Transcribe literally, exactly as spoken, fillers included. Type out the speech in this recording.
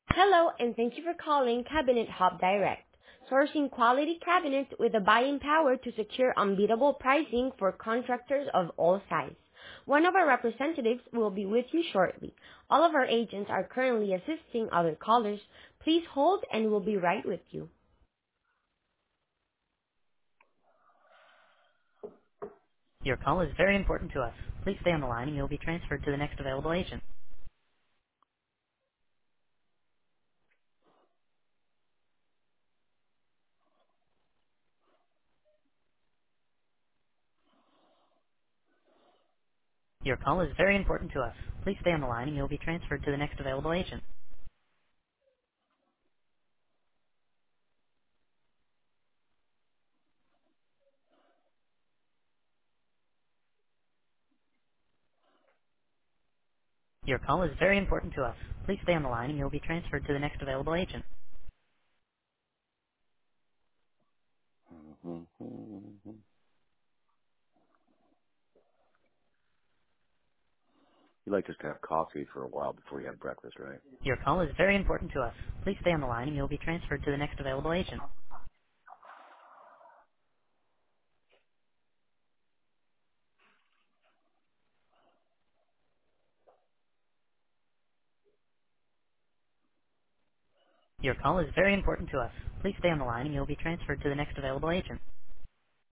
Hello, and thank you for calling Cabinet Hub Direct, sourcing quality cabinets with the buying power to secure unbeatable pricing for contractors of all sizes. One of our representatives will be with you shortly. All of our agents are currently assisting other callers. Please hold and we'll be right with you. Your call is very important to us. Please stay on the line and you'll be transferred to the next available agent. Your call is very important to us. Please stay on the line and you'll be transferred to the next available agent. Your call is very important to us. Please stay on the line and you'll be transferred to the next available agent. Mhm. You like just to have coffee for a while before you have breakfast, right? Your call is very important to us. Please stay on the line and you'll be transferred to the next available agent. Your call is very important to us. Please stay on the line and you'll be transferred to the next available agent.